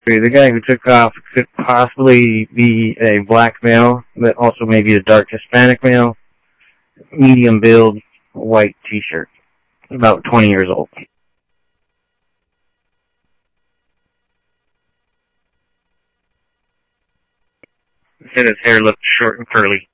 The guy who took off could possibly be a black male, but also maybe a dark Hispanic male. Medium build, white t-shirt. About 20 years old. Said his hair looked short and curly.